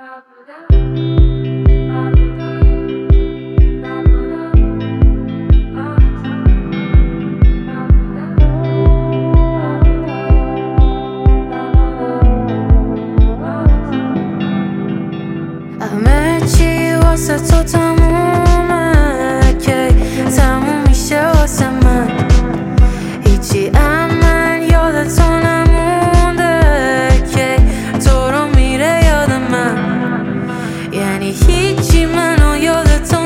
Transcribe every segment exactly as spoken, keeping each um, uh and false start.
همه چی واسه تو تمومه که تموم میشه واسه من. هیچی امن یاد تو نمونده که تو رو میره یاد من. یعنی هیچی منو یاد تو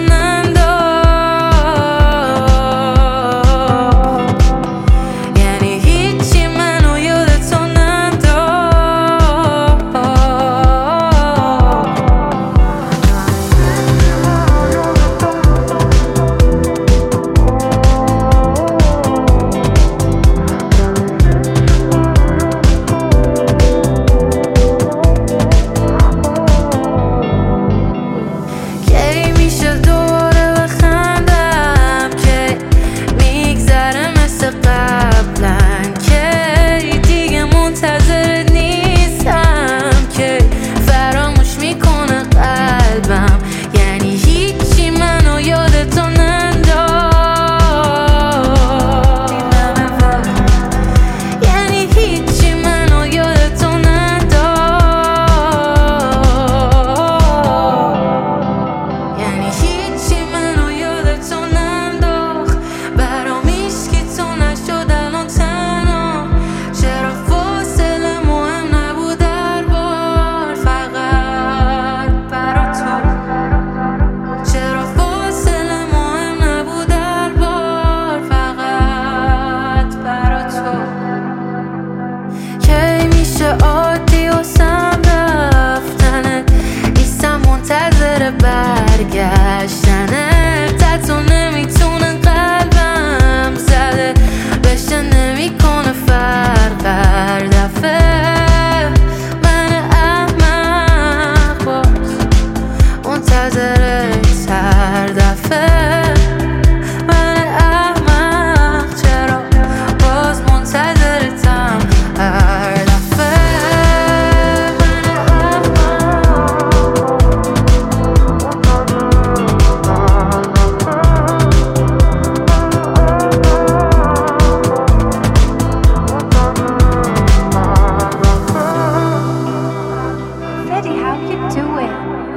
ننداخت، یعنی هیچی منو یاد تو ننداخت. کی میشه دوباره بخندم که میگذره مثل قبلا، که دیگه منتظرت نیستم که فراموش میکنه قلبم. یعنی هیچی منو یاد تو ننداخت، یعنی هیچی منو یاد تو ننداخت، یعنی هیچی منو یاد تو ننداخت. برام هیچکی تو نشد الان تنها. چرا فاصله مهم نبود هر بار فقط برا تو؟ چرا فاصله مهم نبود هر بار فقط برا تو؟ کی میشه عادی واسم رفتنت؟ نیستم منتظر برگشتنت. حتی نمیتونه قلبم زده بشه نمیکنه فرق هر دفعه. من احمق باز منتظرت هر دفعه. من احمق چرا باز منتظرتم هر دفعه. من Freddie, how you doing?